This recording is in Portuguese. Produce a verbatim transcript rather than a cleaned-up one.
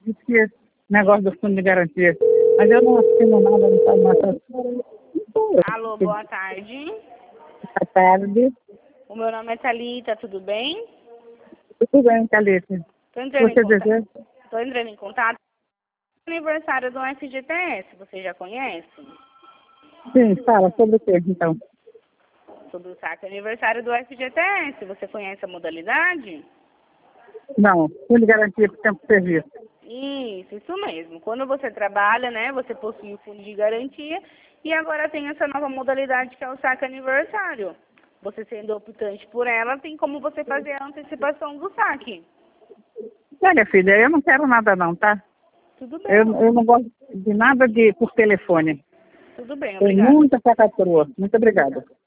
disse que negócio do fundo de garantia. Mas eu não assino nada, não sabe nada. Alô, boa tarde. Boa tarde. O meu nome é Thalita, tudo bem? Tudo bem, Thalita. Tô entrando, Você em contato. deseja? Tô entrando em contato com o aniversário do F G T S, você já conhece? Sim, fala sobre o que, então? Sobre o saque aniversário do F G T S, você conhece a modalidade? Não, fundo de garantia por tempo de serviço. Isso, isso mesmo. Quando você trabalha, né, você possui o fundo de garantia e agora tem essa nova modalidade que é o saque aniversário. Você sendo optante por ela, tem como você fazer a antecipação do saque. Olha, filha, eu não quero nada não, tá? Tudo bem, Eu, eu não gosto de nada de por telefone. tudo bem, Tem obrigada. muita falcatrua. Muito obrigada.